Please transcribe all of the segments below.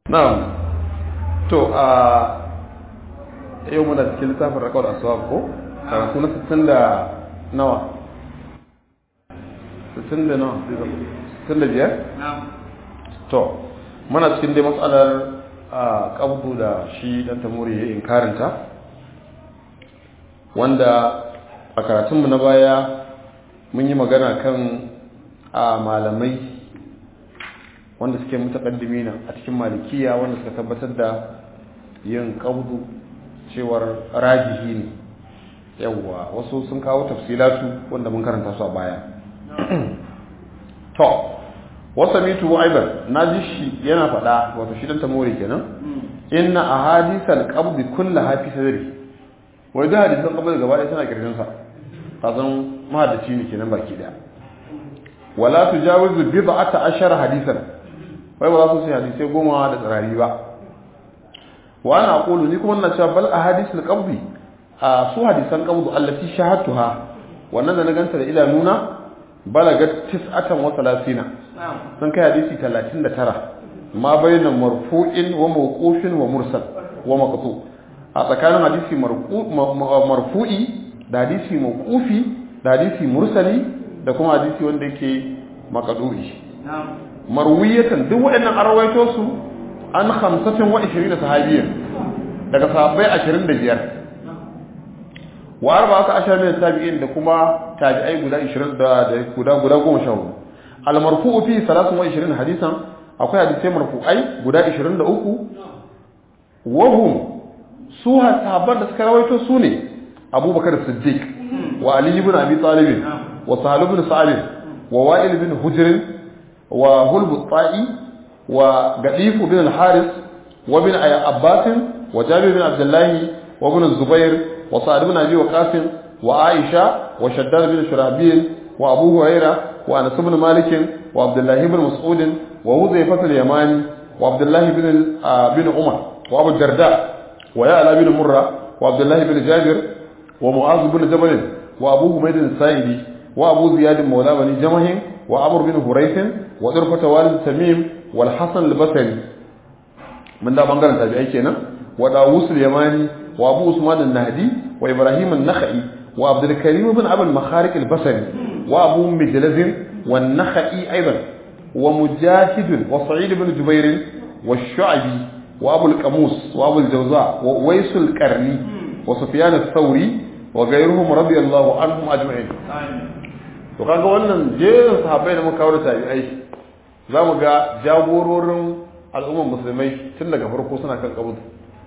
na'am to yau muna cikin littafin rakawar aswab ko karatu na 60 da nawa 60 da nawa 65 na'am to muna cikin dai matsalar qabdu da shi dan tamuri ya inkarinta wanda a karatunmu na baya mun yi magana kan malamai wanda suke mutaqaddimina a cikin malikiya wanda suka tabbatar da yin qabdu cewar rajihi ne yawa wasu sun kawo tafsilatu wanda mun karanta su a baya to wasamitu aidan naji shi yana fada wato shi dan tamori kenan inna ahadithal qabd kullaha fi sadri wai da hadisan qabd gaba ɗaya tana kirjin sa kazan mahaddaci ne kenan baki daya wala tujawizu bid'ata ashara hadisan wai ba za su sai hadisai goma da tsarari ba wa ana aqulu ni kuma ina cewa bal ahadithul qabd su hadisan qabd allati shahadtuha wannan da na ganta da idanuna balagat 39 sun kai hadisi 39 ma bayyana marfu'in wa mawqufin wa mursal wa maqtu a tsakanin hadisi marfu'i da hadisi mawqufi da hadisi mursali da kuma hadisi wanda yake maqdu'i marwiyatan duk waɗannan arwaito su an 25 sahabiyyan daga sahabbai 25 wa arba'atu ashar min tabi'in da kuma tabi'ai guda 20 da guda 14 al-marfu'u fi 23 hadisan akwai hadisai marfu'ai guda 23 wa hum su sahabban da suka rawaito su ne Abubakar Siddiq wa Ali ibn Abi Talib wa Sahal ibn Sa'id wa Wa'il ibn Hujr wa Hulb al-Ta'i wa Gadif ibn al-Haris wa ibn Abbas wa Jabir ibn Abdullah wa ibn Zubair wa Sa'd ibn Abi Waqqas wa Aisha wa Shaddad ibn Shurabil wa Abu Hurairah wa Anas ibn Malik wa Abdullah ibn Mas'ud wa Hudhayfah al-Yamani wa Abdullah ibn Umar wa Abu Darda wa Ya'la ibn Murra wa Abdullah ibn Jabir wa Mu'adh ibn Jabal wa Abu Humayd al-Sa'idi wa Abu Ziyad mawla bani Jamah wa Amr ibn Hurayth wa Durfah walid Tamim wal Hasan al-Basri mun da bangaren tabi'ai kenan wa Dawus al-Yamani wa Abu Usman al-Nahdi wa Ibrahim al-Nakhai wa Abdul Karim ibn Abi al-Makhariq al-Basri wa Abu Mijlaz والنخعي أيضا ومجاهد وسعيد بن جبير والشعبي وأبو القموس وأبو الجوزاء وويس القرني وسفيان الثوري وغيرهم رضي الله عنهم أجمعين to kaga wannan jerin sahabbai da muka kawo tabi'ai zamu ga jagororin al'ummar musulmai tun daga farko suna kan kabud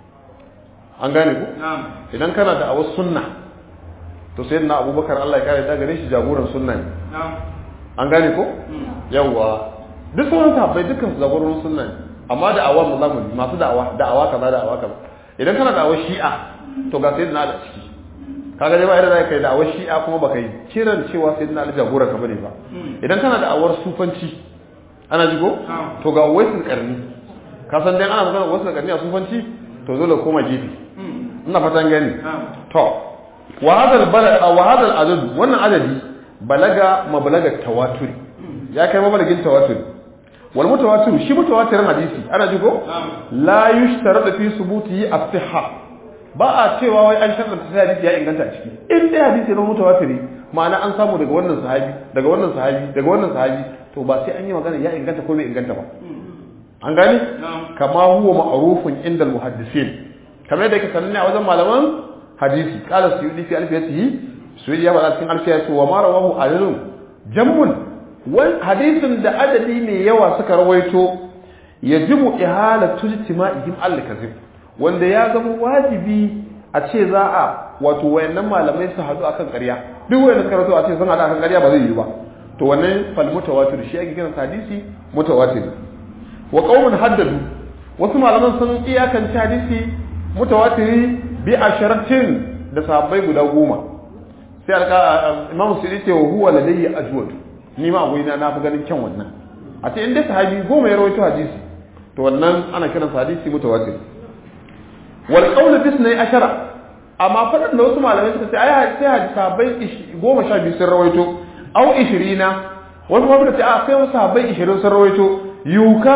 an gane ku idan kana da awas sunna to sayyidina Abubakar Allah ya kare da gare shi jagoran sunna ne an gane ko yawa duk sauran sahabbai dukkan zagorin sunna ne amma da awam zamani masu da'awa kaza idan kana da'awar shi'a to ga sayyidina Ali ciki kaga dai ba idan zai kai da'awar shi'a kuma baka yi kiran cewa sayyidina Ali jagora ka bane ba idan kana da'awar sufanci ana jigo to ga waisul qarni ka san dai ana magana waisul qarni a sufanci to dole koma gefe ina fatan gani to wa hadal balad wa hadal adad wannan adadi balaga mabalaga tawaturi ya kai mabalagin tawaturi wal mutawatir shi mutawatirin hadisi ana jigo la yushtaradu fi subuti as-sihha ba a cewa wai an sharɗanta sai hadisi ya inganta a ciki in dai hadisi ne mutawatiri ma'ana an samu daga wannan sahabi daga wannan sahabi daga wannan sahabi to ba sai an yi magana ya inganta ko bai inganta ba an gane kama huwa ma'rufun inda al-muhaddisin kamar yadda yake sananne a wajen malaman hadisi qala suyudi fi alfiyatihi suyudi ya faɗa cikin alfiyatu wa ma rawahu adalun jammun wal hadisin da adadi mai yawa suka rawaito yajibu ihalatu ijtima'ihim al-kazib wanda ya zama wajibi a ce za a wato wayannan malamai su hadu akan ƙarya duk wanda suka rawaito a ce sun hadu akan ƙarya ba zai yi ba to wannan fal mutawatir shi ake kiran hadisi mutawatir wa qaumun haddadu wasu malaman sun iyakance hadisi mutawatiri bi asharatin da sahabbai guda 10 sai imamu sudi ce wa huwa ladayya ajwad ni ma goyi na fi ganin kyan wannan a ce inda sahabi 10 ya rawaito hadisi to wannan ana kiran hadisi mutawatir wal qawl bi 12 amma fadan da wasu malamai suka ce ai sai hadisi sahabbai 12 sun rawaito au 20 wasu ma suka ce a sai wasu sahabbai 20 sun rawaito yuka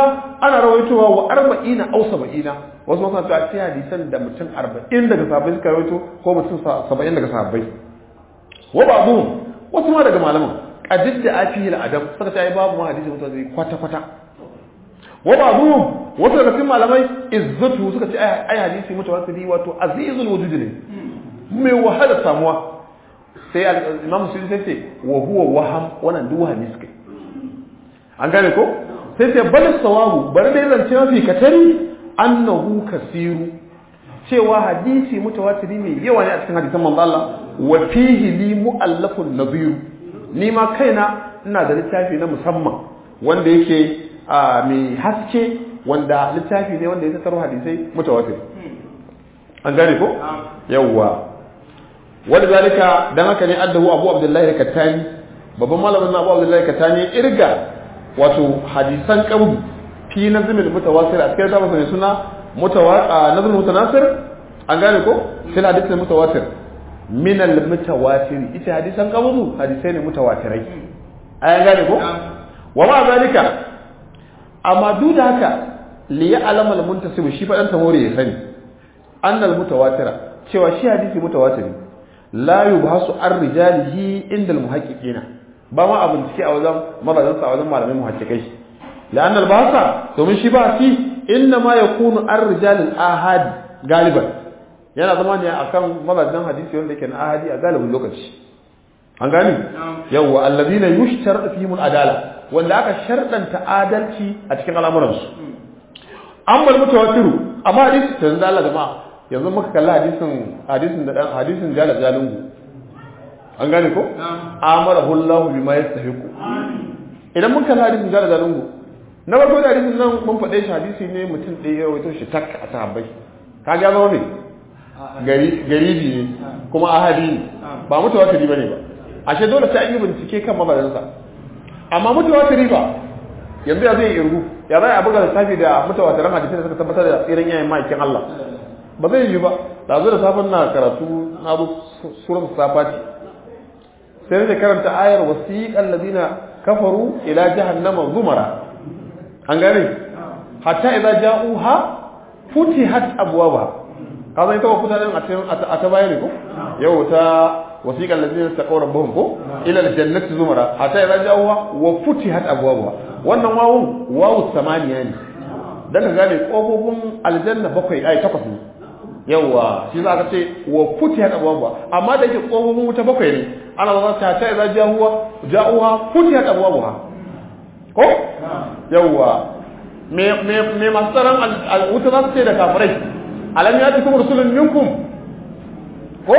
ana rawaitowa wa 40 aw 70 wasu masu ta ce hadisan da mutum 40 daga sahabbai suka rawaito ko mutum 70 daga sahabbai wa babu wasu ma daga malaman qadid da afihi al-adam suka ce ai babu ma hadisi mutawatiri kwata kwata wa babu wasu daga cikin malamai izzatu suka ce ai hadisi mutawatiri wato azizul wujud ne mai wahala samuwa sai imam musulmi sai ce wa huwa waham wannan duk wahami suka an gane ko sai ce bal sawabu bari da zance mafi katari annahu kasiru cewa hadisi mutawatiri mai yawa ne a cikin hadisan manzo Allah wa fihi li mu'allafun nadhir ni ma kaina ina da littafi na musamman wanda yake mai haske wanda littafi ne wanda ya tattaro hadisai mutawatir an gane ko yawa walidalika dan haka ne addahu Abu Abdullahi Kattani babban malamin Abu Abdullahi Kattani irga wato hadisan qabd fi nazmil mutawatir a cikin tabbata ne suna nazmul mutanasir an gane ko sai hadisin mutawatir min al mutawatir ita hadisan qabd hadisai ne mutawatirai an gane ko wa ma zalika amma duk da haka li ya'lam al muntasib shi fadan tamore ya sani annal mutawatira cewa shi hadisi mutawatiri la yubhasu ar-rijalihi inda al-muhaqqiqina ba ma abin cike a wajen mazan sa wajen malamai muhaqqiqai la'anna al-bahsa domin shi ba shi inna ma yakunu ar-rijal al-ahad galiban yana zama ne akan mazan hadisi wanda yake na ahadi a galibin lokaci an gani yawa alladhina yushtaratu fihim al-adala wanda aka shardanta adalci a cikin al'amuransu amma al-mutawatiru amma hadisi tanzu Allah jama'a yanzu muka kalli hadisin jalungu an gane ko amarahu Allah bima yastahiqu idan muka kalli hadisin jalungu na farko da hadisin nan mun faɗe shi hadisi ne mutum ɗaya ya rawaito shi tak a sahabbai ka ga zama ne garibi ne kuma ahadi ne ba mutawatiri bane ba ashe dole sai an yi bincike kan mabaransa amma mutawatiri ba yanzu ya zai irgu ya zai abuga lissafi da mutawatiran hadisi da suka tabbatar da tsirin yayin ma'aikin Allah ba zai yi ba da zo da safin na karatu na abu surar safati sai da karanta ayar wasiqal ladina kafaru ila jahannama zumara an gane hatta idza ja'uha futihat abwaaba kaza ita ko futanen a ta bayani ko yau ta wasiqal ladina taqaw rabbuhum ko ila aljannati zumara hatta idza ja'uha wa futihat abwaaba wannan wawu samaniya ne dan ka gane kofofin aljanna bakwai ai takwas ne yawa shi za ka ce wa futihat abwaaba amma da yake kofofin wuta bakwai ne ana za ta ta idza ja'uha futihat abwaaba ko yawa me masaran wuta za su ce da kafirai alam yatikum rusulun minkum ko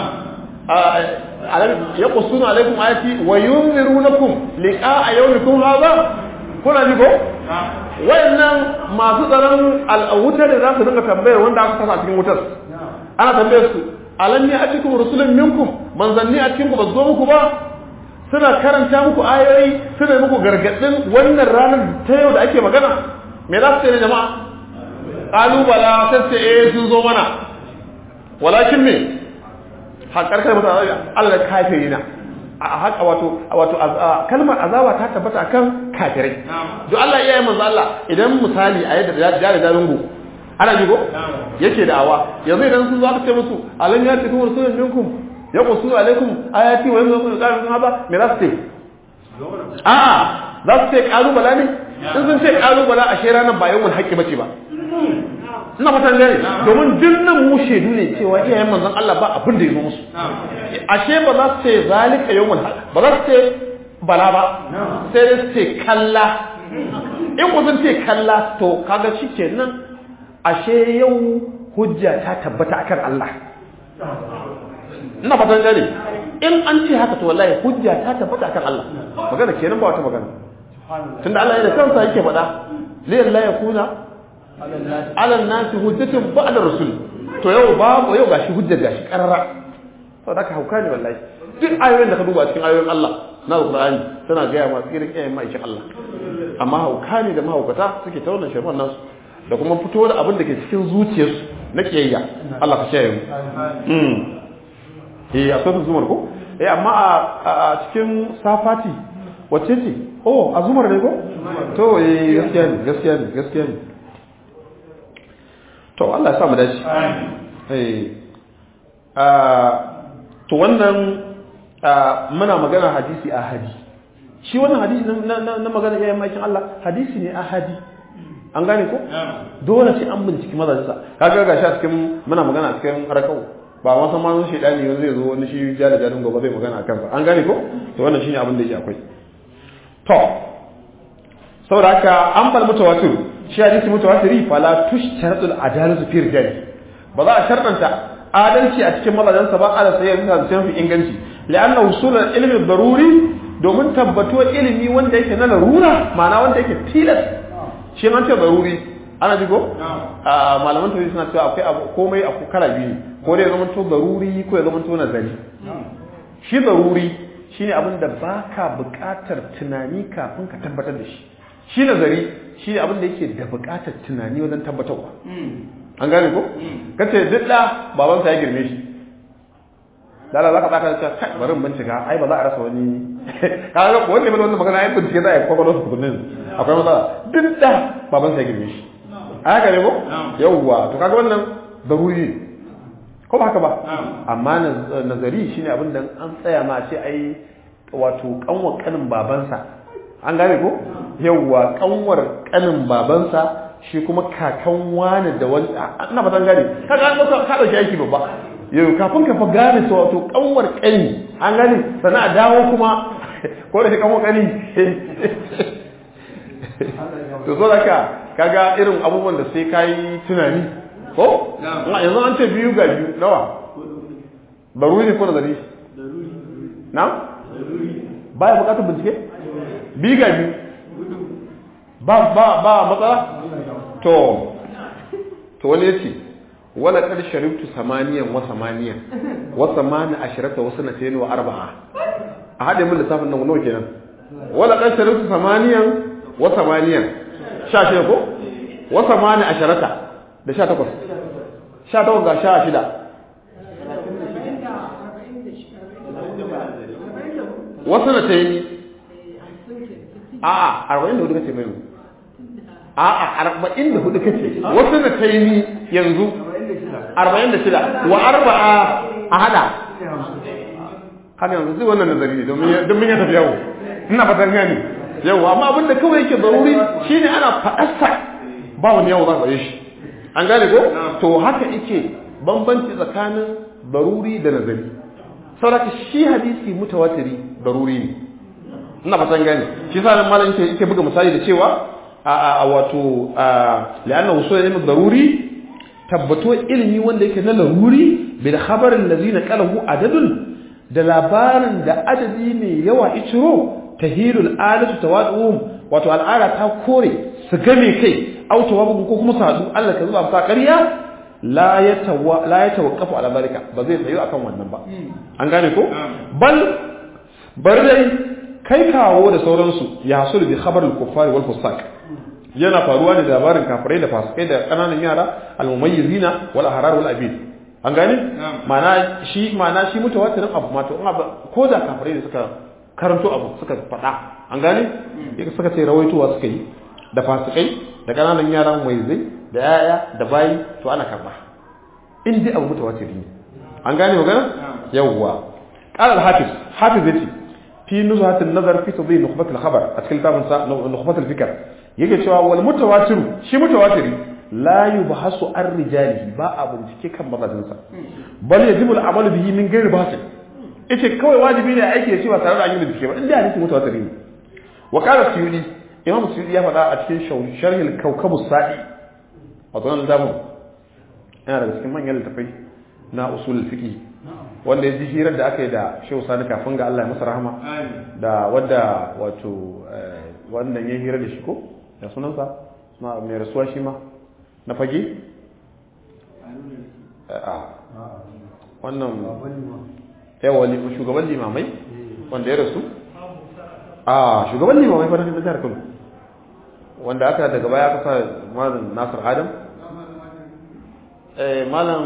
alam yaqussuna alaykum ayati wa yunzirunakum liqa'a yawmikum hadha kuna ji ko wayannan masu tsaron al'awutar da za su dinga tambayar wanda aka kasa cikin wutar ana tambayar su alam ya atikum rusulun minkum manzanni a cikin ku ba zo muku ba suna karanta muku ayoyi suna muku gargadin wannan ranar ta yau da ake magana me za su ce ne jama'a kalubala sai ce sun zo mana walakin me haƙar kai mutane Allah kafirina a haka wato kalmar azaba ta tabbata akan kafirai don Allah iyayen manzo Allah idan misali a yadda jari dalungu ana jigo yake da'awa yanzu idan sun zo aka ce musu alan ya tafi rasulun minkum ya qusu alaikum ayati wa yanzu kun haba me za su ce a'a za su ce kalubala ne in sun ce kalubala a shera nan ba yawan haƙƙi bace ba ina fatan gane domin dinnan mu shedu ne cewa iyayen manzon Allah ba abin da yazo musu ashe ba za su ce zalika yawmul ba za su ce bala ba sai dai su ce kalla in ku sun ce kalla to kaga shikenan ashe yau hujja ta tabbata akan Allah ina fatan gane in an ce haka to wallahi hujja ta tabbata akan Allah magana kenan ba wata magana tunda Allah yana kansa yake faɗa lillahi yakuna alal nasi hujjatun ba'da rasul to yau gashi hujja gashi karara saboda ka hauka ne wallahi duk ayoyin da ka duba cikin ayoyin Allah na Qur'ani suna ga ma tsirin iyayen mai Allah amma hauka ne da mahaukata suke ta wannan shirman nasu da kuma fito da abin da ke cikin zuciyarsu na kiyayya Allah ka shaye mu akwai zumar ko amma a cikin safati wacce ce oh azumar ne ko to gaskiya ne to Allah ya sa mu dace to wannan muna magana hadisi ahadi shi wannan hadisi na magana yayin makin Allah hadisi ne ahadi an gane ko dole sai an binciki mazajinsa kaga gashi a cikin muna magana a cikin rakau ba ma san ma shedani yanzu zai zo wani shi jalin gobe zai magana akan sa an gane ko to wannan shine abin da yake akwai to saboda haka an bal mutawatir shi hadisi mutawatiri fala tushtaratu al-adalatu fi rijali ba za a shartanta adalci a cikin mazajinsa ba ala sai yanzu sai fi inganci li'anna usul al-ilmi daruri domin tabbatuwar ilimi wanda yake na larura ma'ana wanda yake tilas shi an ce daruri ana jigo malaman tarihi suna cewa akwai abu komai a kala biyu ko dai ya zama to daruri ko ya zama to nazari shi daruri shine abin da baka buƙatar tunani kafin ka tabbatar da shi shi nazari shine abin da yake da buƙatar tunani wajen tabbatarwa an gane ko kace duk da baban sa ya girme shi dala zaka baka cewa kai bari mun bincika ai ba za a rasa wani kaga ko wanda bai wannan magana ai bincike za a yi kwakwalwar su tukunin akwai matsala duk da baban sa ya girme shi haka ne ko yawwa to kaga wannan daruri ko ba haka ba amma nazari shine abin da an tsaya ma ce ai wato kanwar kanin babansa an gane ko yawwa kanwar kanin babansa shi kuma kakan wani da wani ina fatan gane kaga an ka dauki aiki babba yau kafin ka fa gane to wato kanwar kani an gane sannan a dawo kuma ko da shi kanwar kani to so zaka kaga irin abubuwan da sai kai tunani ko yanzu an ce biyu ga biyu nawa daruri ne ko nazari na baya bukatar bincike biyu ga biyu ba matsala to wani yace wala kad sharibtu samaniyan wa samani asharata wa sanatayn wa arba'a a hade mun lissafin nan nawa kenan wala kad sharibtu samaniyan wa samaniyan 16 ko wa samani asharata da 18 ga 16 wa sanatayn a'a 44 kace mai a'a 44 kace wa sanatayn yanzu 46 wa arba'a a hada haka yanzu zai wannan nazari ne domin ya tafi yawo ina fatan gani yawo amma abinda kawai yake daruri shine ana faɗarsa ba wani yawo za ka shi an gane ko to haka yake bambanci tsakanin daruri da nazari saboda shi hadisi mutawatiri daruri ne ina fatan gani shi sa malam yake buga misali da cewa wato la'anna usul ilmi daruri tabbato ilimi wanda yake na laruri bil khabarin ladina qalahu adadun da labarin da adadi ne yawa iciro tahilul alatu tawadum wato al'ada ta kore su game kai au tawabu ko kuma sadu Allah ka zuba sa ƙarya la yatawaqqafu ala barika ba zai tsayo akan wannan ba an gane ko bar dai kai kawo da sauransu ya hasul bi khabarul kuffari wal fusaq yana faruwa ne da labarin kafirai da fasikai da kananan yara al-mumayyizina wal ahrar wal abid an gane ma'ana shi mutawatirin abu ma to ko da kafirai da suka karanto abu suka faɗa an gane suka ce rawaitowa suka yi da fasikai da kananan yara mumayyizai da yaya da bayi to ana karba in dai abu mutawatiri ne an gane magana yawwa qala al-hafiz yace fi nuzhat an-nazar fi tadhil nukhbat al-khabar a cikin tabin sa nukhbat al-fikr yake cewa wal mutawatiru shi mutawatiri la yubhasu ar-rijali ba a bincike kan mazajin sa bal yajibu al-amal bihi min ghairi bahs yace kawai wajibi ne aiki da shi ba tare da an yi bincike ba inda hadisi mutawatiri ne wa qala suyudi imam suyudi ya faɗa a cikin sharh al-kawkab as-sa'i wato nan zamu yana daga cikin manyan littafai na usul al-fiqh wanda ya ji hirar da aka yi da Shehu Sani kafin ga Allah ya masa rahama da wadda wato wannan ya hira da shi ko da sunansa mai rasuwa shi ma na fage wannan yawa shugaban limamai wanda ya rasu shugaban limamai fa na jihar Kano wanda aka daga baya aka sa malam Nasir Adam malam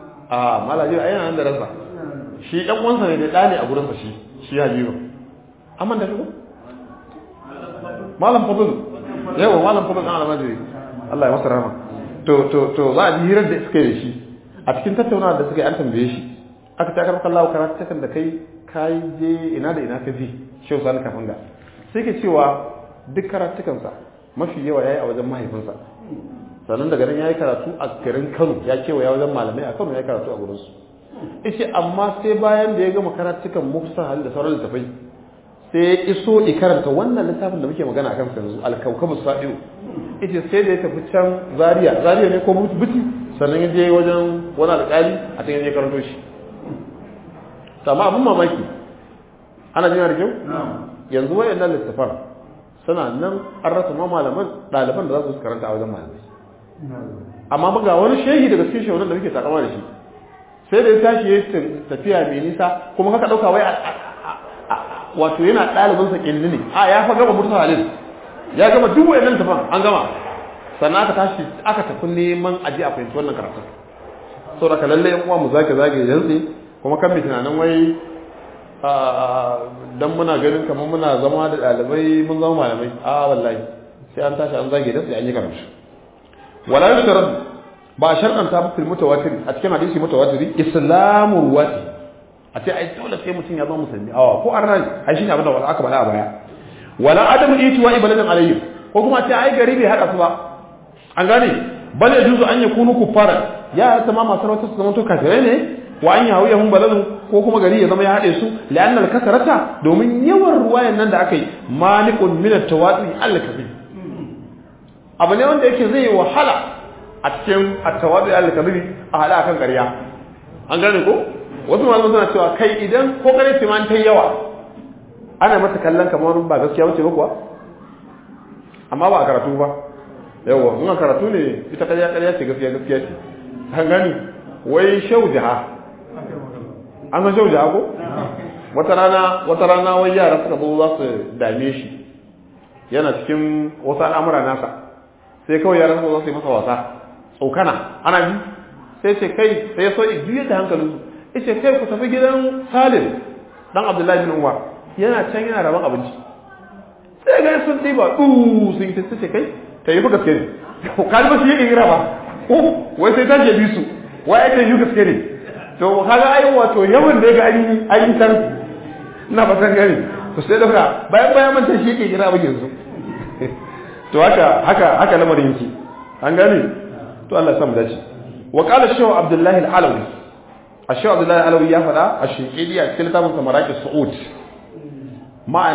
malaji a yana nan da rasa shi ɗan uwansa ne da ɗani a gurinsa shi Habibu amma da shi malam fadl yawa malam fadl an almajiri Allah ya masa rahama to za a ji hirar da suka yi shi a cikin tattaunawa da suka yi an tambaye shi aka ta karɓar Allah karatu takan da kai je ina da ina ka ji shehu sani kafin ga sai ke cewa duk karatukansa mafi yawa yayi a wajen mahaifinsa sannan daga nan yayi karatu a garin Kano ya kewaya wajen malamai a Kano yayi karatu a gurin su yace amma sai bayan da ya gama karatukan mufsahal da sauran littafai sai ya iso karanta wannan littafin da muke magana akan sa yanzu al-kawkabus sa'iu yace sai da ya tafi can Zaria ne ko Buti sannan ya je wajen wani alƙali a cikin ya karanto shi amma abin mamaki ana jina da kyau yanzu wayannan littafan suna nan an rasa ma malaman ɗaliban da za su karanta a wajen malamai amma ga wani shehi daga cikin shehunan da muke takama da shi sai da ya tashi ya tafiya mai nisa kuma kaka ɗauka wai wato yana ɗalibinsa ƙilli ne a ya fa gama mursa halin ya gama duk wayannan littafan an gama sannan aka tashi aka tafi neman aji a fahimci wannan karatu sau da ka lalle yan uwa mu zage yanzu kuma kan mai tunanin wai dan muna ganin kamar muna zama da ɗalibai mun zama malamai wallahi sai an tashi an zage da sai an yi karatu wala yushrad ba shar'an ta fil mutawatir a cikin hadisi mutawatiri islamu ruwati a ce ai dole sai mutum ya zama musulmi ko an rai ai shine abin da aka bada a baya wala adam itiwa ibaladan alayhi ko kuma ce ai gari bai hada su ba an gane bal yajuzu an yakunu kuffara ya sama masu rawata su zama to kafirai ne wa an yahuyahum baladun ko kuma gari ya zama ya hade su la'anna al-kasrata domin yawan ruwayan nan da akai malikun min at-tawadi al-kabir abu ne wanda yake zai wahala a cikin at-tawadi al-kabir a hada kan ƙarya an gane ko wasu malaman suna cewa kai idan ko kare ce man tai yawa ana mata kallon kamar ba gaskiya bace ba kuwa amma ba a karatu ba yawa in karatu ne ita ƙarya ce gaskiya ce an gani wai shaujaha an ga shaujaha ko wata rana wai yara suka zo za su dame shi yana cikin wasu al'amura nasa sai kawai yara suka zo su yi masa wasa tsokana ana bi sai ce kai sai ya so juya da hankalin su ce kai ku tafi gidan Salim dan Abdullahi bin Umar yana can yana rabon abinci sai ga sun diba sun yi ce kai ta yi gaske ne ka ji ba shi yake gira ba wai sai ta jebi su wai ake yi gaske ne to kaga ai wato yawan da ga an yi san ina ba san gani to sai da bayan man ta shi yake gira ba yanzu to haka lamarin yake an gane to Allah ya samu dace wa qala shaykh Abdullah al-Alawi الشيخ عبد الله العلوي يا فدا الشنقيطي a cikin littafin Samaraki Su'ud مع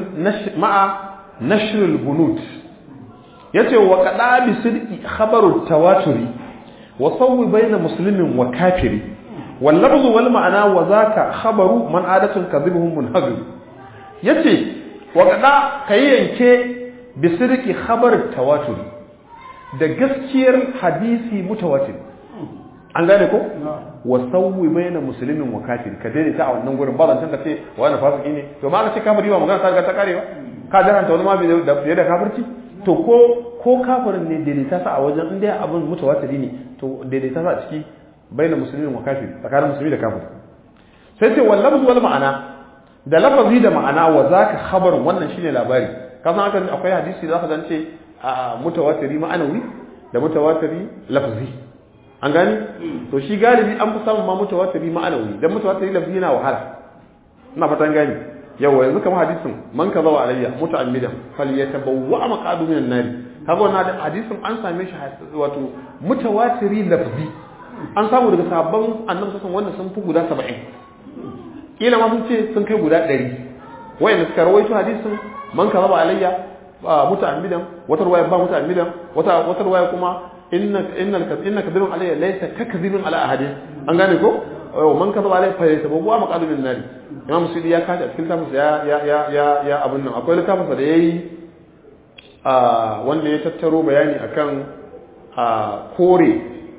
نشر البنود yace wa qada bi sidqi khabaru tawaturi wa sawwi bayna muslimin wa kafiri wal lafz wal ma'na wa zaka khabaru man adatun kadhibuhum munhazir yace wa qada kayyanke bi sidqi khabar tawaturi da gaskiyar hadisi mutawatir an gane ko wa sawwi bayna muslimin wa kafir ka daidaita a wannan gurin ba zan ka ce wani fasiki ne to ma ka ce kafiri ba magana ta riga ta karewa ka jaranta wani ma bai da fiye da kafirci to ko kafirin ne daidaita sa a wajen inda abin mutawatiri ne to daidaita sa a ciki bayna muslimin wa kafir tsakanin musulmi da kafir sai ce wal lafz wal ma'ana da lafazi da ma'ana wa zaka khabarun wannan shine labari ka san haka akwai hadisi da zaka zance mutawatiri ma'anawi da mutawatiri lafzi an gani to shi galibi an fi samun ma mutawatiri ma'anawi dan mutawatiri lafzi yana wahala ina fatan gani yawa yanzu kamar hadisin man kaza wa alayya muta'ammidan falyatabawwa maqadu minan nar kaga wannan hadisin an same shi wato mutawatiri lafzi an samu daga sabon annabi sallallahu wanda sun fi guda 70 kila ma sun ce sun kai guda 100 wayanda suka rawaito hadisin man kaza wa alayya muta'ammidan wata ruwaya ba muta'ammidan wata ruwaya kuma innaka kadhibun alayya laysa kakdhibun ala ahadin an gane ko man kadhaba alayya fa yatabawwa maqadu min nar imam sudi ya kaji a cikin tafsir ya abun nan akwai littafin da yayi wanda ya tattaro bayani akan kore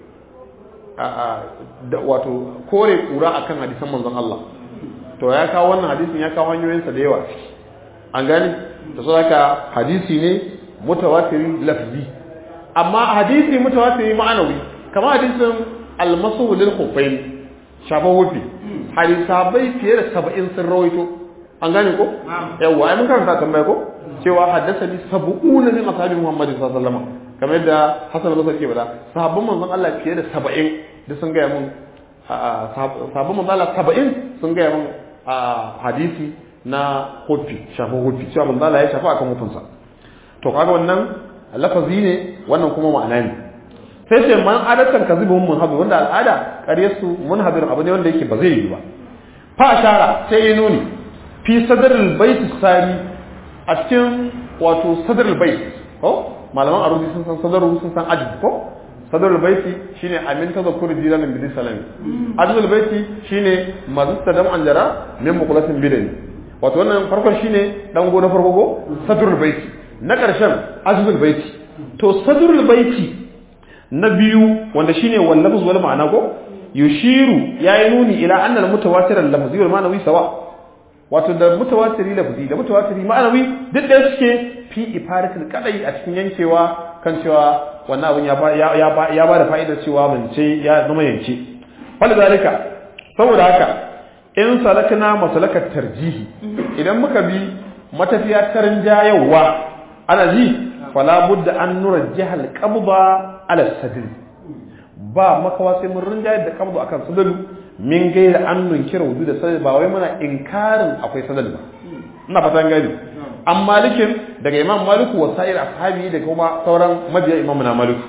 wato kore kura akan hadisan manzon Allah to ya kawo wannan hadisin ya kawo hanyoyinsa da yawa an gane da saboda hadisi ne mutawatiri lafzi amma hadisi mutawatiri ma'anawi kamar hadisin al-masu lil khuffain shafa wufi hadisabai fiye da 70 sun rawaito an gane ko yawa ai mun karanta tambaya ko cewa haddathani sab'una min ashabi Muhammad sallallahu alaihi wasallam kamar yadda Hassan al-Basri ke faɗa sahabban manzon Allah fiye da 70 da sun ga mun sahabban manzon Allah 70 sun ga mun hadisi na hufi shafin hufi cewa manzon Allah ya shafa akan hufinsa to kaga wannan lafazi ne wannan kuma ma'ana ne sai ce man adatan kazibun munhabir wanda al'ada ƙaryar su munhabir abu ne wanda yake ba zai yi ba fa ashara sai ya nuni fi sadrul bait sari a cikin wato sadrul bait ko malaman arubi sun san sadaru sun san ajib ko sadrul bait shine amin tazakkur jiran bi salami ajibul bait shine mazustadam anjara min muqlatin bidani wato wannan farkon shine dan go na farko go sadrul bait na karshen ajibul bait to sadrul bait na biyu wanda shine wallafuz wal ma'ana ko yushiru yayi nuni ila anna al mutawatir al lafzi wal ma'nawi sawa wato da mutawatiri lafzi da mutawatiri ma'anawi duk da suke fi ifaratul kadai a cikin yankewa kan cewa wannan abun ya ba da fa'idar cewa bance ya zama yanke fal zalika saboda haka in salakna masalakat tarjihi idan muka bi matafiya tarin jayawa ana ji fala budda an nurajjiha al qabda ala sadr ba makawa sai mun rinjayar da qabdu akan sadr min gaira an nunkira wudu da sadr ba wai muna inkarin akwai sadr ba ina fatan gani an malikin daga imam maliku wa sa'ir ashabi da kuma sauran mabiya imam na maliku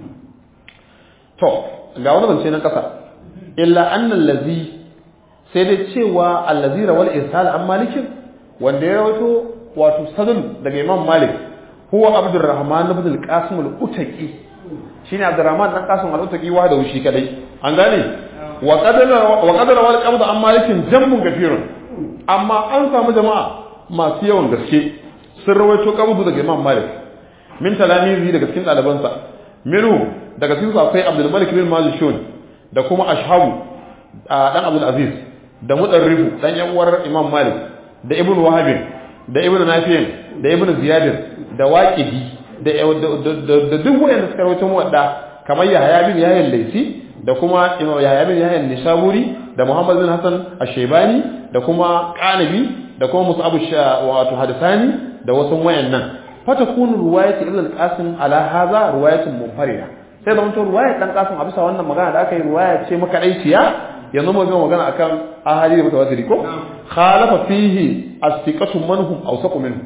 to ga wani zance na kasa illa annal ladhi sai dai cewa allazi rawal irsal an malikin wanda ya rawaito wato sadr daga imam malik huwa abdurrahman ibn al-qasim al-utaqi shine abdurrahman dan qasim al-utaqi wa da shi kadai an gane wa qadara wal qabd an malikin jambun gafirun amma an samu jama'a masu yawan gaske sun rawaito qabdu daga imam malik min talamizi daga cikin dalibansa minu daga cikin akwai abdul malik bin majishun da kuma ashabu dan abdul aziz da mudarrifu dan yan uwar imam malik da ibnu wahab da ibnu nafi' da ibnu ziyad da waqidi da duk wanda suka rawaito muwadda kamar yahya bin yahya al-laysi da kuma imam yahya bin yahya an-nishaburi da muhammad bin hasan ash-shaybani da kuma qanabi da kuma mus'ab wato hadisani da wasu wayannan fatakunu riwayat ibn al-qasim ala hadha riwayatun munfarida sai da mutum riwayat dan qasim a bisa wannan magana da aka yi riwaya ce maka daiciya yanzu mu ga magana akan ahadi da mutawatir ko khalafa fihi as-siqatu manhum aw saqu minhu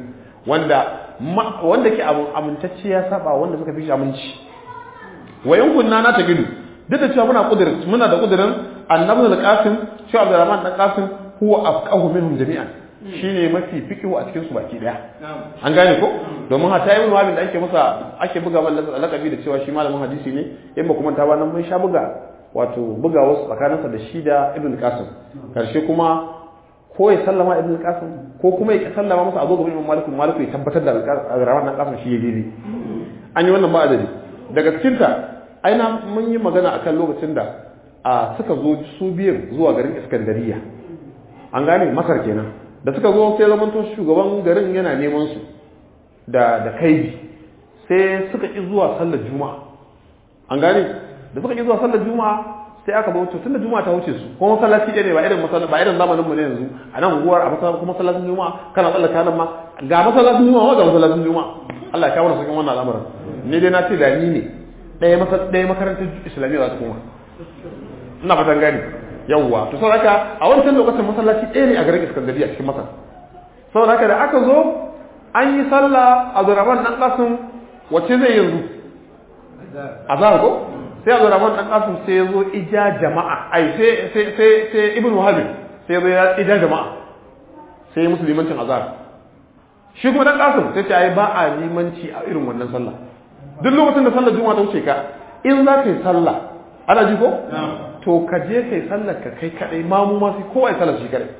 wanda ke amintacce ya saba wanda suka fi shi aminci wayan kunna na ta gidu duk da cewa muna da kudirin annabi al-qasim shi abdurrahman dan qasim huwa afqahu minhum jami'an shine mafi fiqhu a cikin su baki daya an gane ko domin hata ibn wahab da ake buga mallaka lakabi da cewa shi malamin hadisi ne in ba kuma ta ba nan mun sha buga wato buga wasu tsakaninsa da shi da ibn qasim karshe kuma ko ya sallama ibn qasim ko kuma ya sallama masa abu gaban malik ya tabbatar da rawan nan qasim shi ya daidai an yi wannan ba adadi daga cikin ta aina mun yi magana akan lokacin da suka zo su biyar zuwa garin Iskandariya an gane Masar kenan da suka zo sai zamanto shugaban garin yana neman su da kaidi sai suka ki zuwa sallar juma'a an gane da suka ki zuwa sallar juma'a sai aka bauta tunda juma'a ta wuce su kuma masallaci ne ba irin zamanin mu ne yanzu a nan unguwar a masallaci kuma masallacin juma'a kana tsallaka nan ma ga masallacin juma'a ga masallacin juma'a Allah ya kawo na sakin wannan al'amarin ni dai na ce da ni ne ɗaya makarantar islamiyya za ta koma ina fatan gani yawwa to saboda haka a wancan lokacin masallaci ɗaya ne a garin Iskandariya cikin Masar saboda haka da aka zo an yi sallah a Abdurrahman dan Qasim wacce zai yanzu azhar ko sai Abdurrahman dan Qasim sai ya zo ija jama'a ai sai Ibn Wahab sai ya zo ya ija jama'a sai musulmancin azhar shi kuma dan Qasim sai ce ai ba a limanci a irin wannan sallah duk lokacin da sallar juma'a ta wuce ka in za ka yi sallah ana ji ko to ka je kai sallar ka kai kadai mamu ma sai kowa ya sallar shi kadai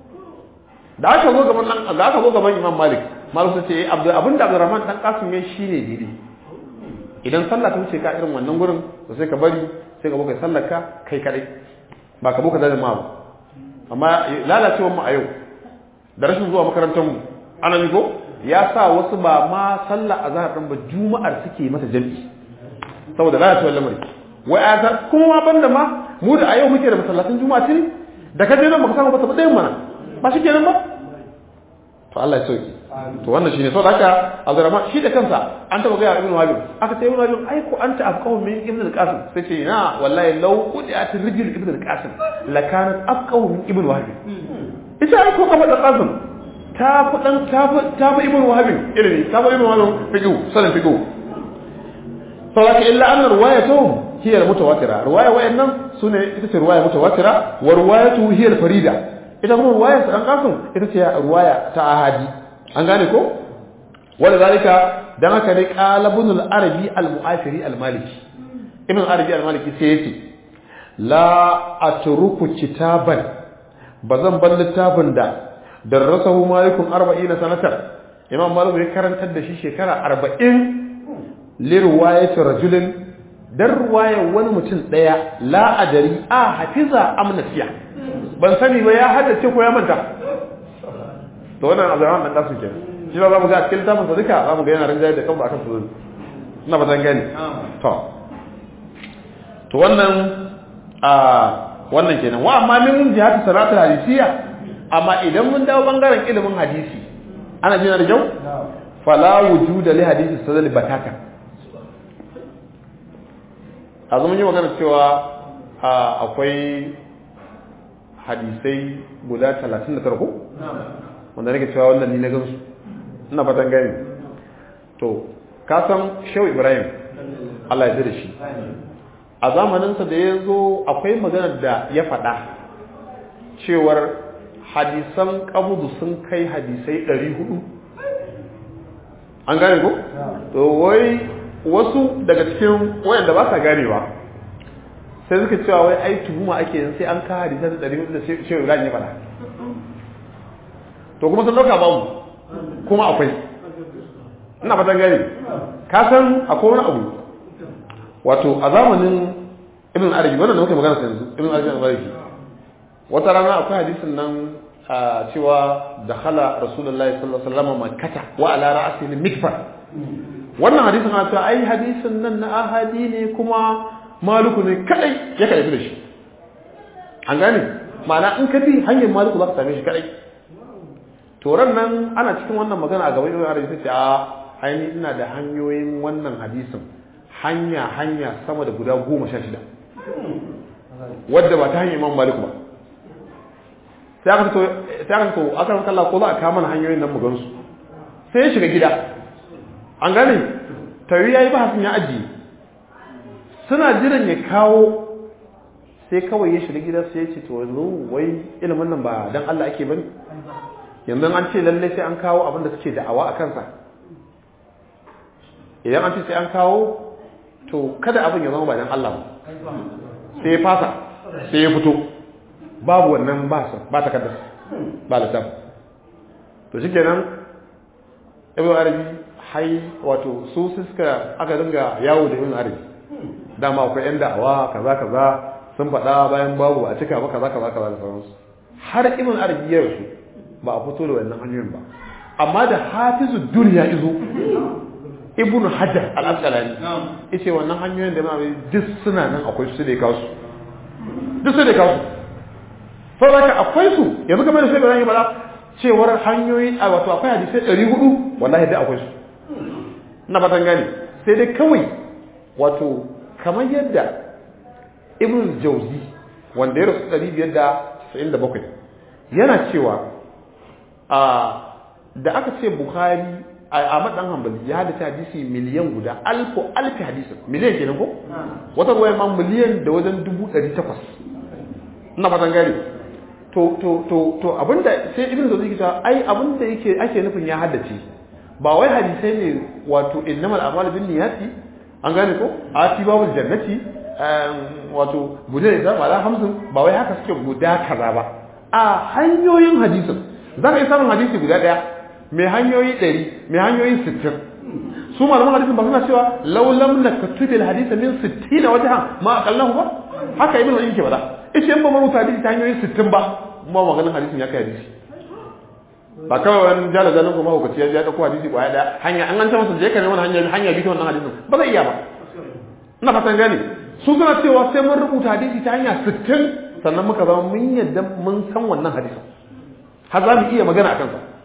da aka zo gaban Imam Malik sai ce abinda Abdurrahman dan Qasim ya shine daidai idan sallah ta wuce ka irin wannan gurin to sai ka bari sai ka boka sallar ka kai kadai ba ka boka da ma ba amma lalacewar mu a yau da rashin zuwa makarantar mu ana ni ko ya sa wasu ba ma sallar azhar din ba juma'ar suke mata jami'i saboda lalacewar lamari wai azhar kuma ma banda ma mu da a yau muke da masallacin juma'a ce da kaje nan baka samu ba ta ɗayan mana ba shi kenan ba to Allah ya sauki to wannan shine saboda haka Abdurrahman shi da kansa an taba ga Ibn Wahab aka ce Ibn Wahab ai ko anta afqahu min Ibn al-Qasim sai ce na wallahi law qudiat rijl Ibn al-Qasim lakanat afqahu min Ibn Wahab ita ai ko kafa da Qasim ta fi Ibn Wahab ilimi ta fi Ibn Wahab fiqh sanin fiqh saboda illa anna riwayatuhum hiya al-mutawatira riwaya wayannan sune ita ce riwaya mutawatira wa riwayatu hiya al-farida ita kuma riwayar an Qasim ita ce riwaya ta ahadi an gane ko wanda zalika dan haka ne qalabun al-arabi al-mu'asiri al-maliki ibn arabi al-maliki sai yace la atruku kitaban bazan bar littafin da darasahu malikun 40 sanatan imam malik ya karantar da shi shekara 40 li riwayati rajulin dan riwayar wani mutum daya la adari hafiza am nasiya ban sani ba ya haddace ko ya manta to wannan Abdurrahman dan Qasim kenan shi ba mu ga cikin littafin sa duka za mu ga yana rinjaye da kansa akan su ina ba zan gani to wannan wannan kenan wa amma min jihati salatul hadisiyya amma idan mun dawo bangaren ilimin hadisi ana jina da jau fala wujuda li hadisi sadal bataka azumin yi magana cewa akwai hadisai guda 39 ko wanda nake cewa wannan ni na gansu ina fatan gani to ka san Shehu Ibrahim Allah ya jira shi a zamanin sa da yazo akwai magana da ya faɗa cewar hadisan qabudu sun kai hadisai 400 an gane ko to wai wasu daga cikin wayanda ba sa ganewa sai suka cewa wai ai tuhuma ake yin sai an ka hadisa da 400 da Shehu Ibrahim ya faɗa to kuma sun dauka babu kuma akwai ina fatan gani ka san akwai wani abu wato a zamanin Ibn Arabi wannan da muke magana yanzu Ibn Arabi al-Maliki wata rana akwai hadisin nan cewa dakhala Rasulullahi sallallahu alaihi wasallam Makkah wa ala ra'sihi mikfar wannan hadisin ana cewa ai hadisin nan na ahadi ne kuma Maliku ne kadai ya karbi da shi an gane ma'ana in ka bi hanyar Maliku za ka same shi kadai to ran nan ana cikin wannan magana a gaban Ibn Arabi sai a aini ina da hanyoyin wannan hadisin hanya sama da guda 16 wadda ba ta hanyar Imam Malik ba sai aka to aka kalla ko za a kama hanyoyin nan mu gansu sai ya shiga gida an gane tawi yayi ba hasin ya aji suna jiran ya kawo sai kawai ya shiga gida sai ya ce to yanzu wai ilimin nan ba dan Allah ake bane yanzu an ce lalle sai an kawo abin da suke da'awa a kansa idan an ce sai an kawo to kada abin ya zama ba dan Allah ba sai ya fasa sai ya fito babu wannan ba takaddar ba littaf to shikenan Ibn Arabi hai wato su suka aka dinga yawo da Ibn Arabi dama akwai yan da'awa kaza sun faɗa bayan babu a cika ba kaza da sauransu har Ibn Arabi ya rasu ba a fito da wannan hanyoyin ba amma da hafizu duniya izo Ibn Hajar al-Asqalani yace wannan hanyoyin da ma duk suna nan akwai su da kawo duk su da kawo saboda akwai su yanzu kamar da sai Ibrahim bala cewar hanyoyi a wato akwai hadisi 400 wallahi da akwai su ina fatan gani sai dai kawai wato kamar yadda Ibn Jawzi wanda ya rasu 597 yana cewa da aka ce Bukhari Ahmad dan Hanbali ya hada hadisi miliyan guda alfi hadisin miliyan kenan ko wata ruwaya ma miliyan da wajen 800 ina fatan gani to abinda sai Ibn Jawzi kita ai abinda ake nufin ya haddace ba wai hadisai ne wato innamal a'malu binniyati an gane ko ati babul jannati wato guda da mala 50 ba wai haka suke guda kaza ba a hanyoyin hadisin zaka yi samun hadisi guda daya mai hanyoyi 100 mai hanyoyi 60 su malaman hadisin ba suna cewa law lam naktubil hadisa min 60 wajha ma aqallahu ba haka ibn al-qayyim ke bada ice in ba maruta hadisi ta hanyoyi 60 ba maganin hadisin ya kai hadisi ba kawai wani jalazalin kuma hukaci ya dauko hadisi kwaya daya hanya an ta masa je ka ne wannan hanya bi ta wannan hadisin ba zai iya ba ina fatan gane su suna cewa sai mun rubuta hadisi ta hanya 60 sannan muka zama mun yadda mun san wannan hadisin har za mu iya magana akan sa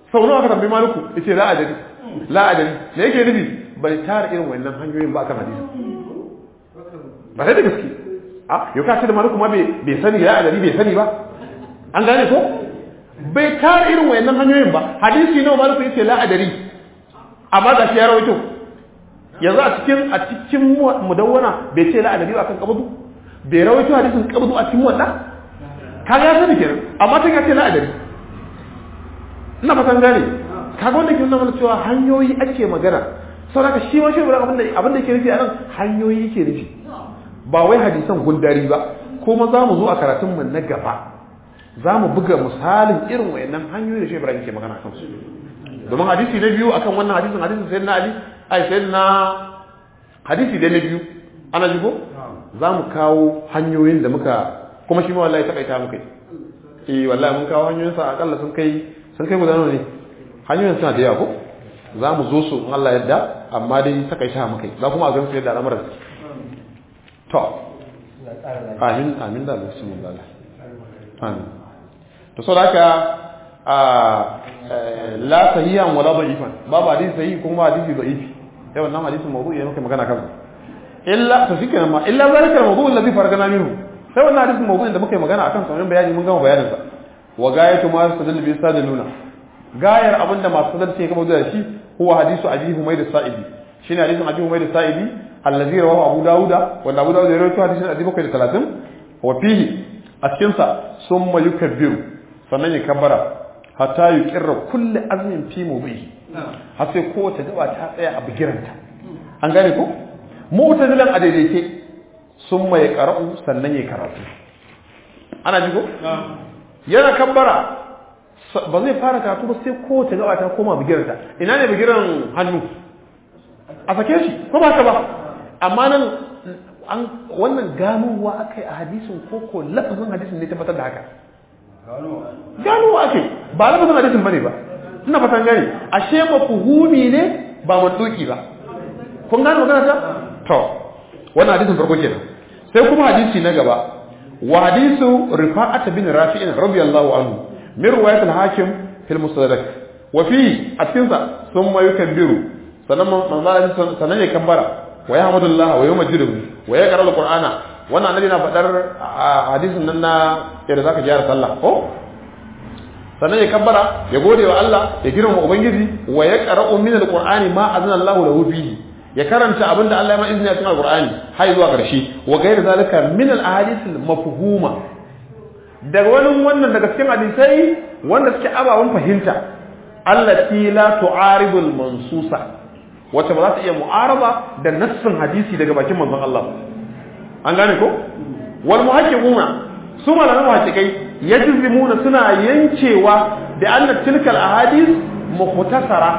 sau nawa aka tambayi maliku yace la adari me yake nufi bai tara irin wannan hanyoyin ba kan hadisi ba sai da gaske yau ka ce da maliku ma bai sani la adari bai sani ba an gane ko bai tara irin wannan hanyoyin ba hadisi nawa maliku yace la adari amma ga shi ya rawaito yanzu a cikin mudawwana bai ce la adari ba kan qabdu bai rawaito hadisin qabdu a cikin wannan kaga ya sani kenan amma ta ce la adari ina fatan gane kaga wanda ke nuna mana cewa hanyoyi ake magana saboda shi ma shi abin da yake nufi a nan hanyoyi yake nufi ba wai hadisan gundari ba kuma za mu zo a karatun mu na gaba za mu buga misalin irin wayannan hanyoyi da shi Ibrahim ke magana kan su domin hadisi na biyu akan wannan hadisin sayyidina Ali sayyidina hadisi da na biyu ana jigo za mu kawo hanyoyin da muka kuma shi ma wallahi takaita muka yi wallahi mun kawo hanyoyin sa akalla sun kai guda nawa ne hanyoyin suna da yawa ko za mu zo su in Allah yadda amma dai takaita muka yi za kuma a gan su yadda al'amuran to amin da Allah sun Allah amin to so haka la sahihan wala da'ifan babu hadisi sahihi kuma hadisi da'ifi sai wannan hadisin mawdu'i ne muke magana kan illa to shikenan ma illa zalika al-mawdu' alladhi farqana minhu sai wannan hadisin mawdu'in da muke magana akan sa bayani mun gama bayanin sa wa gayatu ma sadal bi sadaluna gayar abinda masu sadal ce kamar da shi huwa hadisu abi humayd as-sa'idi shine hadisin abi humayd as-sa'idi allazi rawahu abu dauda wanda abu dauda ya rawaito hadisin 730 wa fihi a cikin sa summa yukabbiru sannan ya kabbara hatta yuqirra kulli azmin fi mawdi'i har sai kowace gaba ta tsaya a bigiranta an gane ko mu'tazilan a daidaice summa ya qara'u sannan ya karatu ana ji ko yana kabbara ba zai fara karatu ba sai kowace gaba ta koma bigiranta ina ne bigiran hannu a sake shi ko ba ka ba amma nan wannan ganowa akai a hadisin koko lafazin hadisin ne tabbatar da haka ganowa akai ba lafazin hadisin bane ba ina fatan gani ashe mafhumi ne ba mantuki ba kun gano magana ta to wannan hadisin farko kenan sai kuma hadisi na gaba wa hadisu rifa'at bin rafi'in radiyallahu anhu min riwayat al-hakim fil mustadrak wa fi atinsa thumma yukabbiru sanan ya kabbara wa yahmadullah wa yumajjidu wa yaqra al-qur'ana wannan annabi na fadar hadisin nan na yadda zaka gyara sallah ko sannan ya kabbara ya gode wa Allah ya girma ubangiji wa yaqra min al-qur'ani ma azna Allah lahu fihi ya karanta abinda Allah ya ma izini a cikin al-qur'ani har zuwa ƙarshe wa ghayr zalika min al-ahadith al-mafhuma daga wannan daga cikin hadisai wanda suke abawan fahimta allati la tu'aridu al-mansusa wacce ba za ta iya mu'araba da nassin hadisi daga bakin manzon Allah an gane ko wal muhaqqiquna su malaman muhaqqiqai yajzimuna suna yancewa da anna tilkal ahadith mukhtasara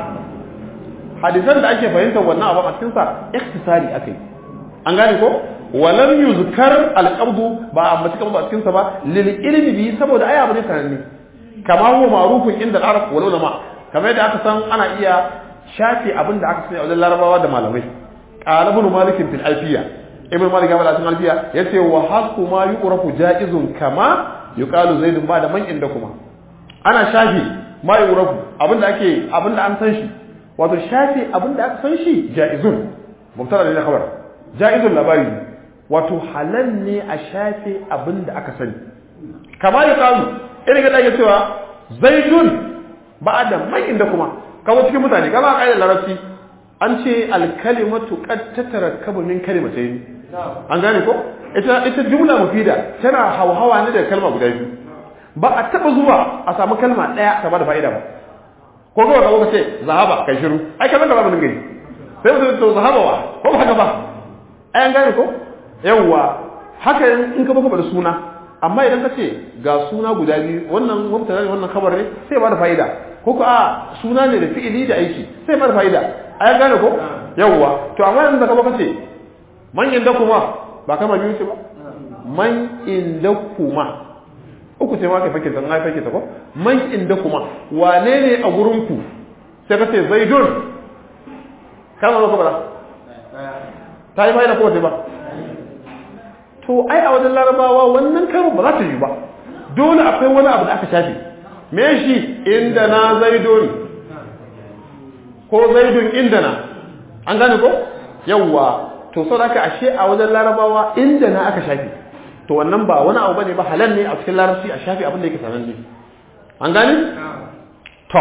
hadisan da ake fahimta wannan abu a cikin sa ikhtisari akai an gane ko walam yuzkar al-qabdu ba amma cikin ba cikin sa ba lil ilmi bi saboda ai abu ne sananne kama huwa ma'rufun inda al-arab wal ulama kamar da aka san ana iya shafi abin da aka sani a wajen larabawa da malamai qala ibn malik fil alfiya ibn malik ya bada cikin alfiya yace wa haqqu ma yuqrafu jaizun kama yuqalu zaidun ba da man inda kuma ana shafi ma yuqrafu abinda an san shi wato shafi abinda aka san shi jaizun mubtada da khabar jaizun labari wato halal ne a shafi abinda aka sani kama yuqalu irin ga dake cewa zaidun ba da man inda kuma kawo cikin mutane kama a ƙa'idar larabci an ce alkalimatu qad tatarakkabu min kalimatayn an gane ko ita jumla mufida tana hawhawa ne da kalma guda biyu ba a taba zuwa a samu kalma daya ta bada fa'ida ba ko ga ka ce zahaba kai shiru ai kallon da babu nan gari sai mutum to zahaba wa ko ba haka ba ai an gane ko yawa haka in ka baka da suna amma idan ka ce ga suna guda biyu wannan mubtada ne wannan khabar ne sai ba da fa'ida ko ko a suna ne da fi'ili da aiki sai ba da fa'ida ai gane ko yawa to amma yanzu ka baka ce man inda kuma ba kama biyu ce ba man inda kuma uku ce ma kai fake zan ai fake ta ko man inda kuma wane ne a gurin ku sai ka ce zaidun kama ba bara ta yi fa'ida ko ce ba to ai a wajen larabawa wannan karo ba za ta yi ba dole akwai wani abu da aka shafe me shi indana zaidun ko zaidun indana an gane ko yawwa to so haka ashe a wajen larabawa indana aka shafi to wannan ba wani abu bane ba halal ne a cikin larabci a shafi abin da yake sananne an gane to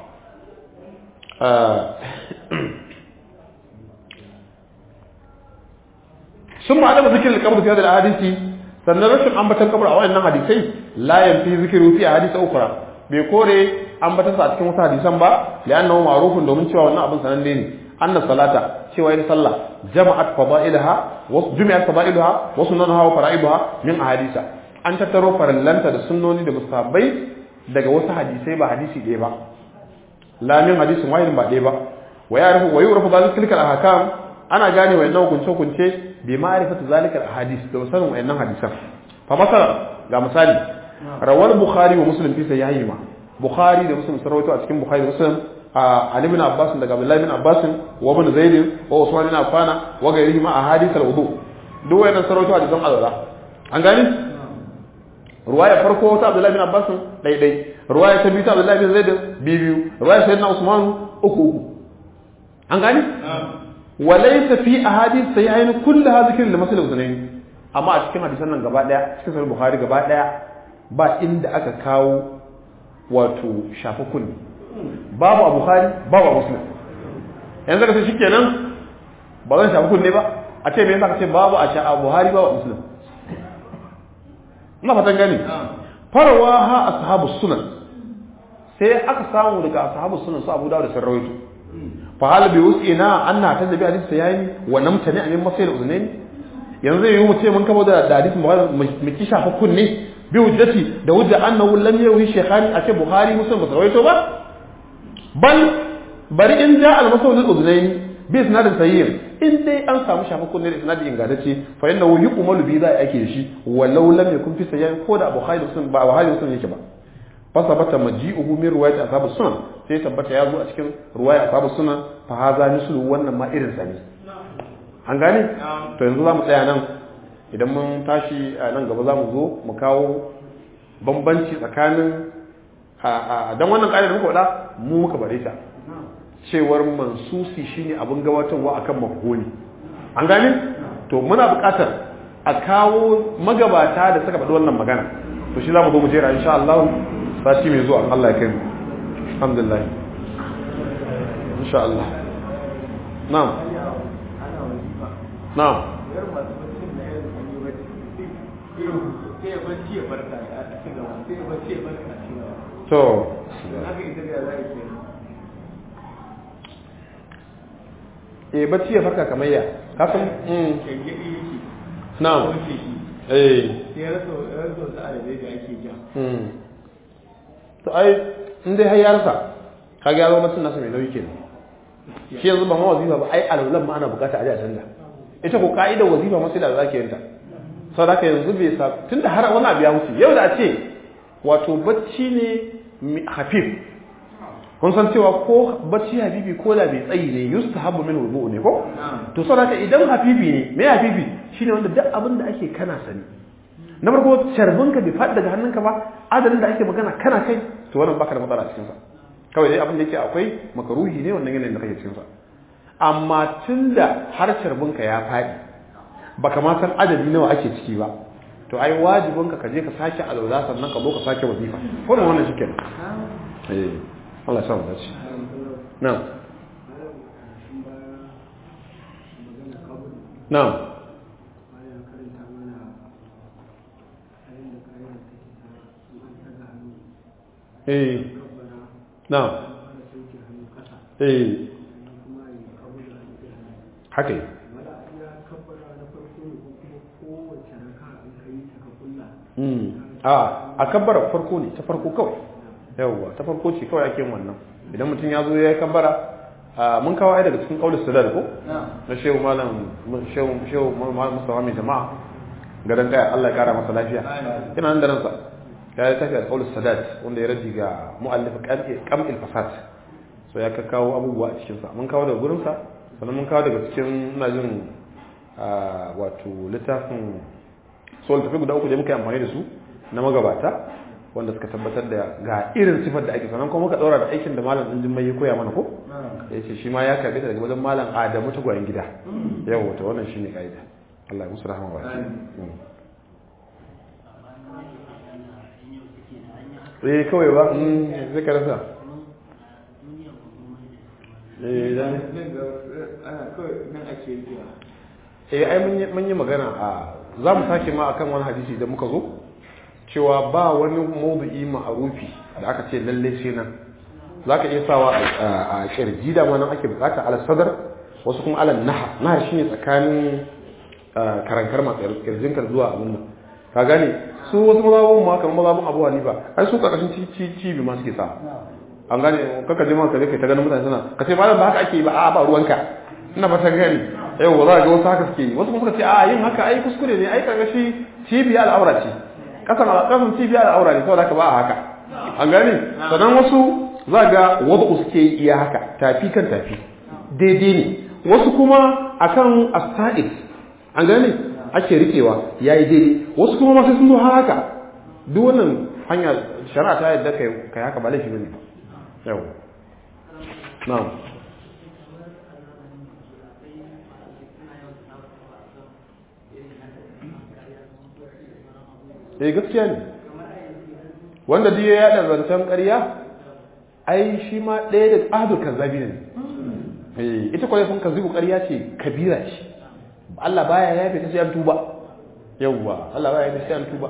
sun ma adaba zikirin kabar fiye da hadisi sannan rashin ambatan kabar a wayannan hadisai la yanfi zikiru fi hadisi ukra bai kore ambatan sa a cikin wasu hadisan ba li'annahu ma'rufun domin cewa wannan abin sananne ne anna salata cewa yin sallah jama'at fada'ilaha wa jumi'at fada'ilaha wa sunanaha wa fara'idaha min ahadisa an tattaro farallanta da sunnoni da musabbai daga wasu hadisai ba hadisi ɗaya ba la min hadisin wahidin ba ɗaya ba wa ya'rifu zalika al-ahkam ana gane wayannan hukunce bi ma'rifatu zalika al-ahadith da sanin wayannan hadisan fa masala ga misali rawal bukhari wa muslim fi sahihihima bukhari da muslim sarwato a cikin bukhari da muslim ali ibn abbas daga abdullah ibn abbas wa ibn zaid wa usman ibn affan wa ghayrihima ahadith al-wudu duk wayannan sarwato hadisan azza an gani ruwaya farko ta abdullah ibn abbas dai ruwaya ta biyu ta abdullah ibn zaid biyu ruwaya sayyidina usman uku an gani وليس في احاديث صحيحين كلها ذكر لمثل الاذنين amma a cikin hadisan nan gaba daya cikin sahih bukhari gaba daya ba inda aka kawo wato shafa kunni babu a bukhari babu a muslim yanzu ka ce shikenan ba zan shafa kunni ba a ce me yasa ka ce babu a buhari babu a muslim ina fatan gani farawaha ashabus sunan sai aka samu daga ashabus sunan su Abu Dawud da Sarrawaito فهل بوسعنا أن نعتز بحديث سيئين ونمتنع من مصير الأذنين yanzu yi mu ce mun kama da hadisi mu ki shafa kunne bi hujjati da hujja annahu lam yawi shaykhani a ce buhari muslim ba rawaito ba bal bari in ja al masawd al udnayn bi isnad sahih in dai an samu shafa kunne da isnad ingantacce fa innahu yuqmalu bi za ake da shi walau lam yakun fi sahih ko da buhari muslim ba buhari muslim yake ba fasabata maji'uhu min riwayat ashab sunan sai tabbata ya zo a cikin riwayat ashab sunan fa haza mislu wannan ma irin sa ne an gane to yanzu zamu tsaya nan idan mun tashi nan gaba zamu zo mu kawo bambanci tsakanin dan wannan ƙa'ida da muka faɗa mu muka bare ta cewar mansusi shine abun gabatarwa akan mafhumi an gane to muna buƙatar a kawo magabata da suka faɗi wannan magana to shi zamu zo mu jera insha Allah sati mai zuwa Allah ya kai mu alhamdulillah insha Allah na'am na'am to bacci ya farka kamar ya kasan na'am ya raso sa'ada da ake ja to ai in dai har ya rasa ka ga yaro mutum nasa mai nauyi kenan shi yanzu ba ma wazifa ba ai alaulan ma ana bukata a ji a canza ita ko ka'idar wazifa ma sai da zaki yanta saboda haka yanzu bai sa tunda har wani abu ya wuce yau da a ce wato bacci ne hafif kun san cewa ko bacci hafifi ko da bai tsayi ne yustahabbu min wudu ne ko to saboda haka idan hafifi ne me hafifi shine wanda duk abin da ake kana sani na farko carbinka bai faɗi daga hannunka ba adadin da ake magana kana kai to wannan baka da matsala cikin sa kawai dai abin da yake akwai makaruhi ne wannan yanayin da kake cikin sa amma tunda har carbinka ya faɗi baka ma san adadi nawa ake ciki ba to ai wajibinka ka je ka sake alwala sannan ka zo ka sake wazifa ko wannan shi kenan Allah ya sa mu dace na'am na'am na'am haka a kabbara farko ne ta farko kawai yawwa ta farko ce kawai ake wannan idan mutum ya zo ya yi kabbara mun kawo ai daga cikin kaulin sadar ko na shehu malam mustafa mai jama'a garin kaya Allah ya kara masa lafiya ina nan da ransa ya yi tafiya kaulin sadar wanda ya raji ga mu'allif kamil fasad so ya kawo abubuwa a cikinsa mun kawo daga gurinsa sannan mun kawo daga cikin ina jin wato littafin so tafi guda uku da muka yi amfani da su na magabata wanda suka tabbatar da ga irin sifar da ake sanan kuma muka daura da aikin da malam din mai ya koya mana ko yace shi ma ya karbe daga wajen malam Adamu ta gwayin gida yawa to wannan shine kaida Allah ya musu rahama wa kawai ba zai karasa dan ana kawai nan ake yi ai mun yi magana a za mu sake ma akan wani hadisi da muka zo cewa ba wani mawdu'i ma'arufi da aka ce lalle sai nan zaka iya sawa a kirji da ma nan ake bukata ala sadar wasu kuma ala nahar shine tsakanin karankar masu kirjinka zuwa abin nan ka gane su wasu mazabun ma kamar mazabun Abu Hanifa ai su karkashin cibi ma suke sa an gane kaka je ma ka kai ta ganin mutane suna ka ce malam ba haka ake yi ba a ba ruwanka ina fata gani yau za ga wasu haka suke yi wasu kuma suka ce a yin haka ai kuskure ne ai karkashi cibiya al'aura ce kasan cibiya al'aura ne saboda ka ba a haka an gane sannan wasu za ga wasu suke yi iya haka tafi kan tafi daidai ne wasu kuma akan asta'id an gane ake rikewa yayi daidai wasu kuma ma sai sun zo haka duk wannan hanya shari'a ta yadda kai haka ba laifi bane yau na'am gaskiya ne wanda duk ya yada zancen ƙarya ai shi ma ɗaya da tsadu kazzabi ne ita kwaye sun kazzibu ƙarya ce kabira ce Allah baya yafe ta sai an tuba yawwa Allah baya yafe sai an tuba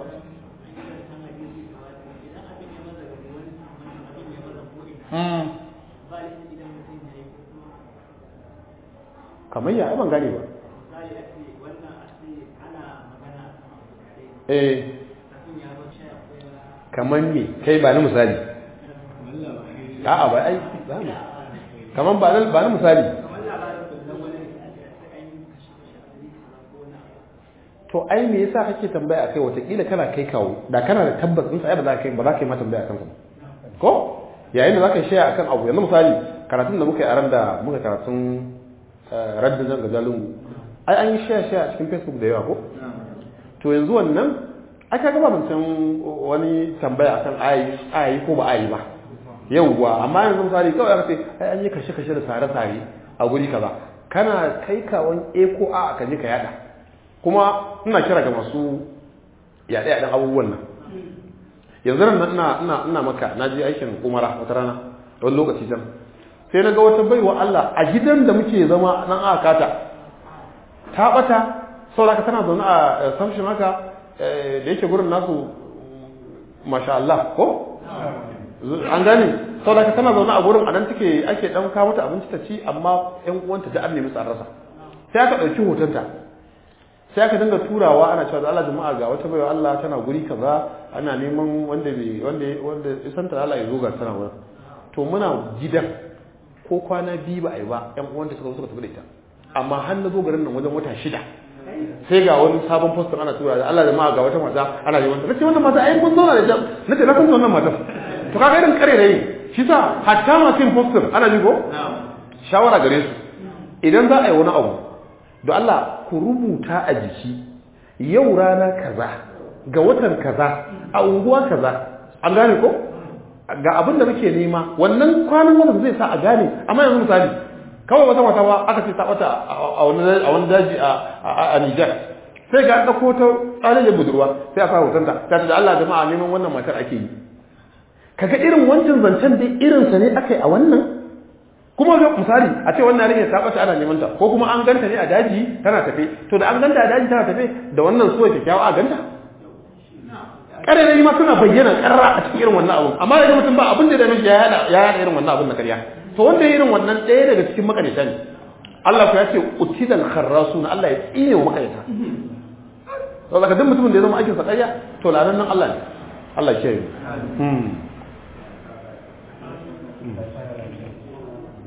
kamar ya ban gane ba kamar ne kai ba ni misali a'a ba ai ba ne kamar ba ni misali to ai me yasa kake tambaya akai watakila kana kai kawo da kana da tabbas din sai ba za ka yi ma tambaya akan ko yayin da za ka yi shaya akan abu yanzu misali karatun da muka yi a ran da muka karatun raddin zanga jalungu ai an yi shaya a cikin Facebook da yawa ko to yanzu wannan aka gaba mutum wani tambaya akan ayi ko ba ayi ba yauwa amma yanzu misali kawai aka ce ai an yi kashe-kashe da sare-sare a guri kaza kana kai kawon a ko a ka je ka yada kuma ina kira ga masu yaɗe-yaɗen abubuwan nan yanzu nan ina maka na je aikin umara wata rana wani lokaci can sai na ga wata baiwa Allah a gidan da muke zama nan aka kata ta bata saboda tana zaune a samshin haka da yake gurin nasu masha Allah ko an gane saboda tana zaune a gurin anan take ake dan kawo mata abinci ta ci amma ƴan uwanta da an nemi su an rasa sai aka dauki hotonta sai aka dinga turawa ana cewa da Allah jama'a ga wata baiwa Allah tana guri kaza ana neman wanda isanta Allah ya zo ga tana wurin to muna gidan ko kwana biyu ba a yi ba ƴan uwanta suka tafi da ita amma har na zo garin nan wajen wata 6 sai ga wani sabon postin ana tura da Allah jama'a ga wata mata ana neman ta nace wannan mata ai kun zauna da ita nace na kun wannan mata to kaga irin kare ne shi sa hatta ma kin postin ana ji ko shawara gare su idan za a yi wani abu don Allah ku rubuta a jiki yau rana kaza ga watan kaza a unguwa kaza an gane ko ga abin da muke nema wannan kwanan watan zai sa a gane amma yanzu misali kawai wata mata ba aka ce ta bata a wani daji a Niger sai ga dauko ta tsarin budurwa sai aka hotonta ta ce da Allah jama'a neman wannan matar ake yi kaga irin wancan zancen dai irin sa ne akai a wannan kuma ga misali a ce wannan rike ta bata ana neman ta ko kuma an ganta ne a daji tana tafe to da an ganta a daji tana tafe da wannan suwa kyakkyawa a ganta ƙarerayi ma suna bayyana ƙarra a cikin irin wannan abu amma da mutum ba abin da mishi ya yada irin wannan abin na ƙarya to wanda irin wannan ɗaya daga cikin makarita ne Allah ku ya ce utidal kharrasuna Allah ya tsine wa makarita to daga duk mutumin da ya zama aikin sa ƙarya to lanan nan Allah ne Allah ya kiyaye